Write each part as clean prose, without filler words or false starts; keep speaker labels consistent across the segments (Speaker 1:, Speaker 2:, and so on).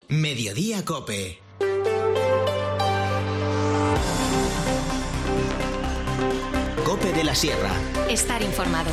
Speaker 1: Mediodía Cope. Cope de la Sierra.
Speaker 2: Estar informado.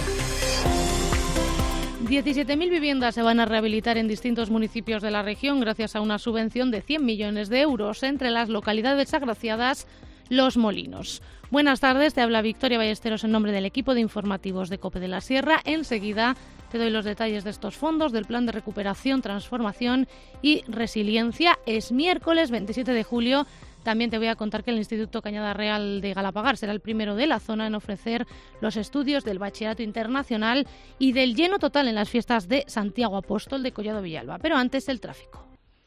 Speaker 3: 17.000 viviendas se van a rehabilitar en distintos municipios de la región gracias a una subvención de 100 millones de euros, entre las localidades agraciadas Los Molinos. Buenas tardes, te habla Victoria Ballesteros en nombre del equipo de informativos de Cope de la Sierra. Enseguida te doy los detalles de estos fondos, del plan de recuperación, transformación y resiliencia. Es miércoles 27 de julio. También te voy a contar que el Instituto Cañada Real de Galapagar será el primero de la zona en ofrecer los estudios del Bachillerato Internacional y del lleno total en las fiestas de Santiago Apóstol de Collado Villalba. Pero antes, el tráfico.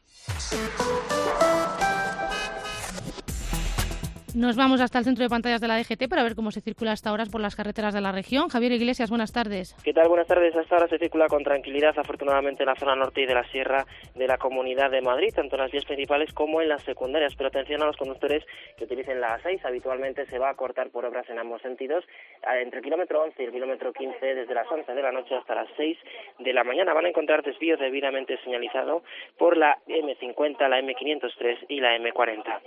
Speaker 3: Nos vamos hasta el centro de pantallas de la DGT para ver cómo se circula hasta ahora por las carreteras de la región. Javier Iglesias, buenas tardes.
Speaker 4: ¿Qué tal? Buenas tardes. Hasta ahora se circula con tranquilidad, afortunadamente, en la zona norte y de la sierra de la Comunidad de Madrid, tanto en las vías principales como en las secundarias. Pero atención a los conductores que utilicen la A6. Habitualmente se va a cortar por obras en ambos sentidos, entre el kilómetro 11 y el kilómetro 15, desde las 11 de la noche hasta las 6 de la mañana. Van a encontrar desvíos debidamente señalizados por la M50, la M503 y la M40.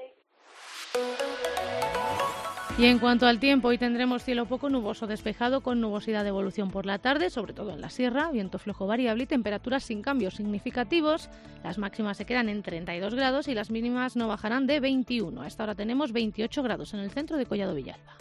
Speaker 3: Y en cuanto al tiempo, hoy tendremos cielo poco nuboso despejado con nubosidad de evolución por la tarde, sobre todo en la sierra, viento flojo variable y temperaturas sin cambios significativos. Las máximas se quedan en 32 grados y las mínimas no bajarán de 21. A esta hora tenemos 28 grados en el centro de Collado Villalba.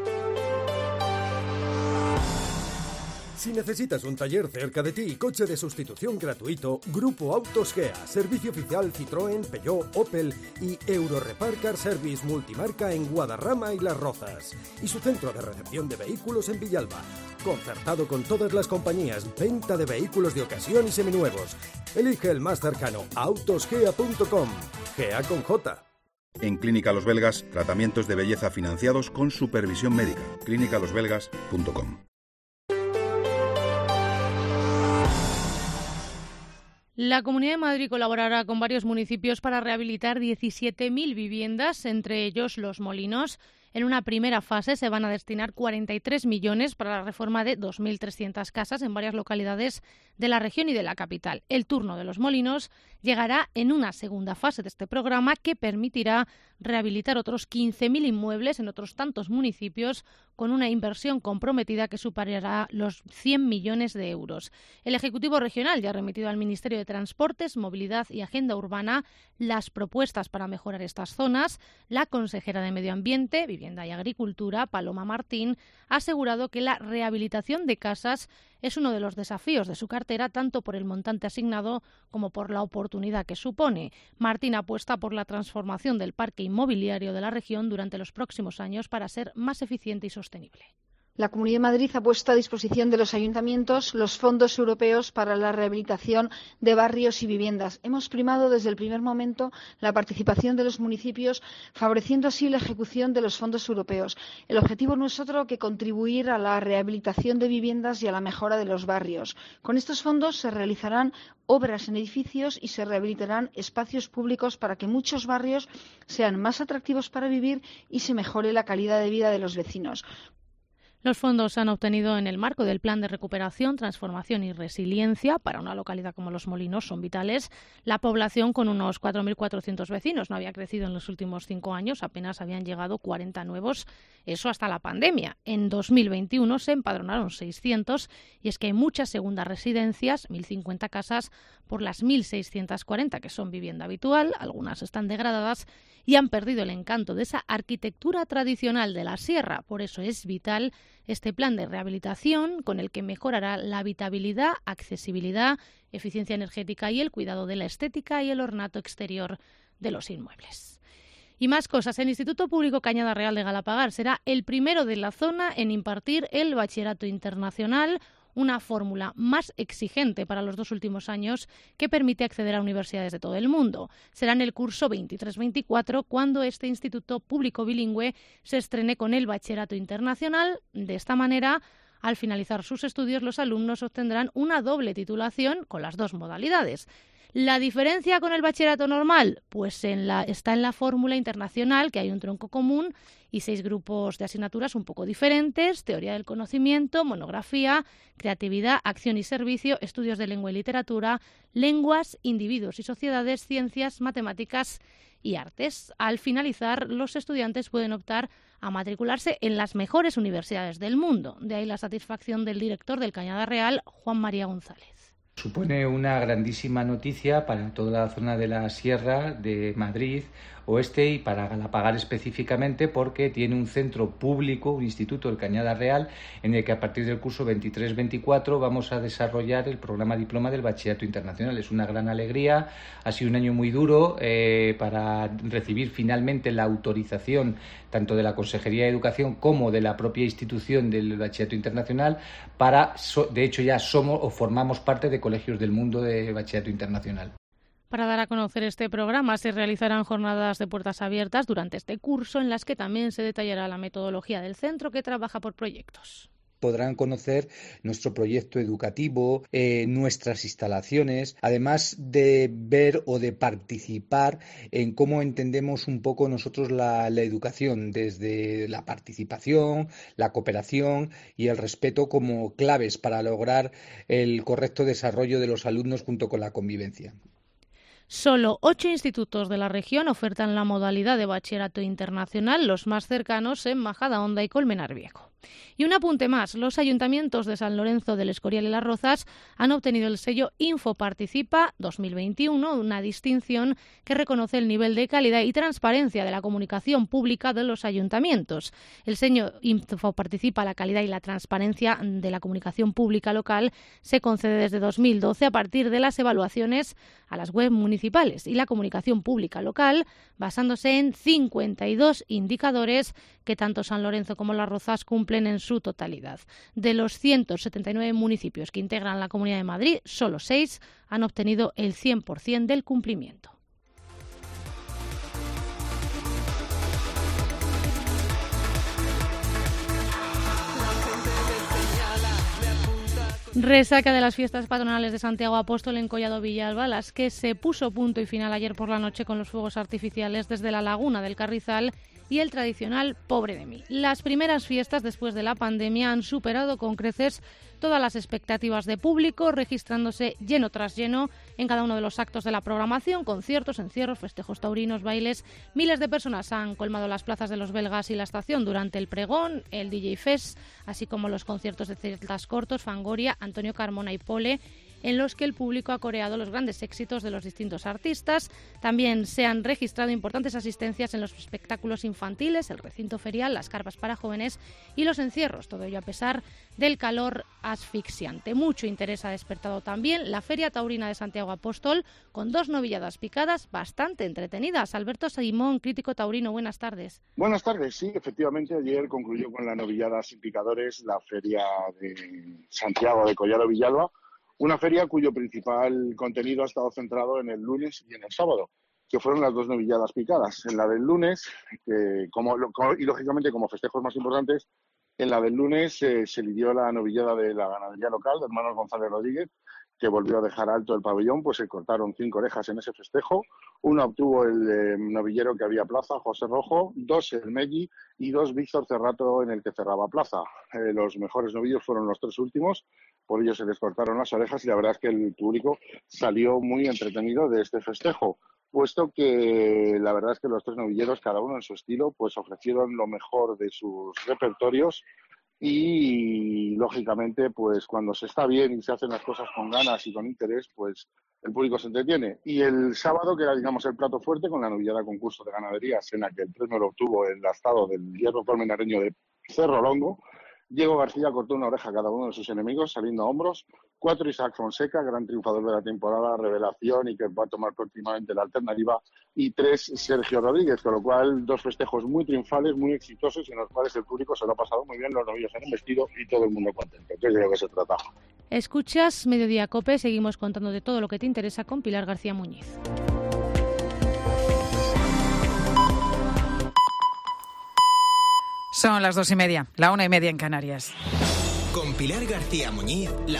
Speaker 5: Si necesitas un taller cerca de ti y coche de sustitución gratuito, Grupo Autos Gea, servicio oficial Citroën, Peugeot, Opel y Eurorepar Car Service multimarca en Guadarrama y Las Rozas. Y su centro de recepción de vehículos en Villalba. Concertado con todas las compañías, venta de vehículos de ocasión y seminuevos. Elige el más cercano, autosgea.com. Gea con J.
Speaker 6: En Clínica Los Belgas, tratamientos de belleza financiados con supervisión médica. clínicalosbelgas.com.
Speaker 3: La Comunidad de Madrid colaborará con varios municipios para rehabilitar 17.000 viviendas, entre ellos Los Molinos. En una primera fase se van a destinar 43 millones para la reforma de 2.300 casas en varias localidades de la región y de la capital. El turno de Los Molinos llegará en una segunda fase de este programa que permitirá rehabilitar otros 15.000 inmuebles en otros tantos municipios con una inversión comprometida que superará los 100 millones de euros. El Ejecutivo Regional ya ha remitido al Ministerio de Transportes, Movilidad y Agenda Urbana las propuestas para mejorar estas zonas. La consejera de Medio Ambiente, Vivienda y Agricultura, Paloma Martín, ha asegurado que la rehabilitación de casas es uno de los desafíos de su cartera, tanto por el montante asignado como por la oportunidad que supone. Martín apuesta por la transformación del parque inmobiliario de la región durante los próximos años para ser más eficiente y sostenible.
Speaker 7: La Comunidad de Madrid ha puesto a disposición de los ayuntamientos los fondos europeos para la rehabilitación de barrios y viviendas. Hemos primado desde el primer momento la participación de los municipios, favoreciendo así la ejecución de los fondos europeos. El objetivo no es otro que contribuir a la rehabilitación de viviendas y a la mejora de los barrios. Con estos fondos se realizarán obras en edificios y se rehabilitarán espacios públicos para que muchos barrios sean más atractivos para vivir y se mejore la calidad de vida de los vecinos.
Speaker 3: Los fondos se han obtenido en el marco del Plan de Recuperación, Transformación y Resiliencia. Para una localidad como Los Molinos son vitales. La población, con unos 4.400 vecinos, no había crecido en los últimos 5 años, apenas habían llegado 40 nuevos, eso hasta la pandemia. En 2021 se empadronaron 600 y es que hay muchas segundas residencias, 1.050 casas por las 1.640 que son vivienda habitual, algunas están degradadas y han perdido el encanto de esa arquitectura tradicional de la sierra. Por eso es vital este plan de rehabilitación con el que mejorará la habitabilidad, accesibilidad, eficiencia energética y el cuidado de la estética y el ornato exterior de los inmuebles. Y más cosas. El Instituto Público Cañada Real de Galapagar será el primero de la zona en impartir el Bachillerato Internacional, una fórmula más exigente para los 2 últimos años que permite acceder a universidades de todo el mundo. Será en el curso 23-24 cuando este instituto público bilingüe se estrene con el Bachillerato Internacional. De esta manera, al finalizar sus estudios, los alumnos obtendrán una doble titulación con las 2 modalidades. ¿La diferencia con el bachillerato normal? Pues está en la fórmula internacional, que hay un tronco común y 6 grupos de asignaturas un poco diferentes: teoría del conocimiento, monografía, creatividad, acción y servicio, estudios de lengua y literatura, lenguas, individuos y sociedades, ciencias, matemáticas y artes. Al finalizar, los estudiantes pueden optar a matricularse en las mejores universidades del mundo. De ahí la satisfacción del director del Cañada Real, Juan María González.
Speaker 2: Supone una grandísima noticia para toda la zona de la Sierra de Madrid Oeste y para Galapagar específicamente, porque tiene un centro público, un instituto, el Cañada Real, en el que a partir del curso 23-24 vamos a desarrollar el programa diploma del Bachillerato Internacional. Es una gran alegría, ha sido un año muy duro para recibir finalmente la autorización tanto de la Consejería de Educación como de la propia institución del Bachillerato Internacional de hecho ya somos o formamos parte de colegios del mundo de Bachillerato Internacional.
Speaker 3: Para dar a conocer este programa se realizarán jornadas de puertas abiertas durante este curso, en las que también se detallará la metodología del centro, que trabaja por proyectos.
Speaker 2: Podrán conocer nuestro proyecto educativo, nuestras instalaciones, además de ver o de participar en cómo entendemos un poco nosotros la educación, desde la participación, la cooperación y el respeto como claves para lograr el correcto desarrollo de los alumnos junto con la convivencia.
Speaker 3: Solo 8 institutos de la región ofertan la modalidad de bachillerato internacional, los más cercanos en Majadahonda y Colmenar Viejo. Y un apunte más: los ayuntamientos de San Lorenzo del Escorial y Las Rozas han obtenido el sello Infoparticipa 2021, una distinción que reconoce el nivel de calidad y transparencia de la comunicación pública de los ayuntamientos. El sello Infoparticipa, la calidad y la transparencia de la comunicación pública local, se concede desde 2012 a partir de las evaluaciones a las web municipales y la comunicación pública local, basándose en 52 indicadores que tanto San Lorenzo como Las Rozas cumplen en su totalidad. De los 179 municipios que integran la Comunidad de Madrid, solo 6 han obtenido el 100% del cumplimiento. Resaca de las fiestas patronales de Santiago Apóstol en Collado Villalba, las que se puso punto y final ayer por la noche con los fuegos artificiales desde la Laguna del Carrizal y el tradicional Pobre de mí. Las primeras fiestas después de la pandemia han superado con creces todas las expectativas de público, registrándose lleno tras lleno en cada uno de los actos de la programación: conciertos, encierros, festejos taurinos, bailes. Miles de personas han colmado las plazas de Los Belgas y la estación durante el pregón, el DJ Fest, así como los conciertos de Celtas Cortos, Fangoria, Antonio Carmona y Pole, en los que el público ha coreado los grandes éxitos de los distintos artistas. También se han registrado importantes asistencias en los espectáculos infantiles, el recinto ferial, las carpas para jóvenes y los encierros, todo ello a pesar del calor asfixiante. Mucho interés ha despertado también la Feria Taurina de Santiago Apóstol, con 2 novilladas picadas bastante entretenidas. Alberto Simón, crítico taurino, buenas tardes.
Speaker 8: Buenas tardes, sí, efectivamente ayer concluyó con la novillada sin picadores la Feria de Santiago de Collado Villalba, una feria cuyo principal contenido ha estado centrado en el lunes y en el sábado, que fueron las 2 novilladas picadas. En la del lunes, y lógicamente como festejos más importantes, en la del lunes se lidió la novillada de la ganadería local, de Hermanos González Rodríguez, que volvió a dejar alto el pabellón, pues se cortaron 5 orejas en ese festejo. Una obtuvo el novillero que había plaza, José Rojo, 2 el Meggi y 2 Víctor Cerrato en el que cerraba plaza. Los mejores novillos fueron los 3 últimos, por ello se les cortaron las orejas y la verdad es que el público salió muy entretenido de este festejo, puesto que la verdad es que los 3 novilleros, cada uno en su estilo, pues ofrecieron lo mejor de sus repertorios. Y lógicamente, pues cuando se está bien y se hacen las cosas con ganas y con interés, pues el público se entretiene. Y el sábado, que era, digamos, el plato fuerte, con la novillada concurso de ganaderías, en la que el premio lo obtuvo el astado del hierro colmenareño de Cerro Longo, Diego García cortó una oreja a cada uno de sus enemigos, saliendo a hombros. 4 Isaac Fonseca, gran triunfador de la temporada, revelación y que va a tomar próximamente la alternativa. Y 3 Sergio Rodríguez, con lo cual 2 festejos muy triunfales, muy exitosos, y en los cuales el público se lo ha pasado muy bien, los novillos han vestido y todo el mundo contento, que es de lo que se trata.
Speaker 3: Escuchas Mediodía COPE, seguimos contando de todo lo que te interesa con Pilar García Muñiz.
Speaker 9: Son las 2:30, la 1:30 en Canarias.
Speaker 1: Con Pilar García Muñiz, la